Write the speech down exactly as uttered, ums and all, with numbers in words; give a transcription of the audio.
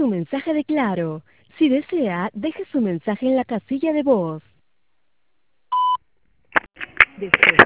su mensaje de Claro. Si desea, deje su mensaje en la casilla de voz. Después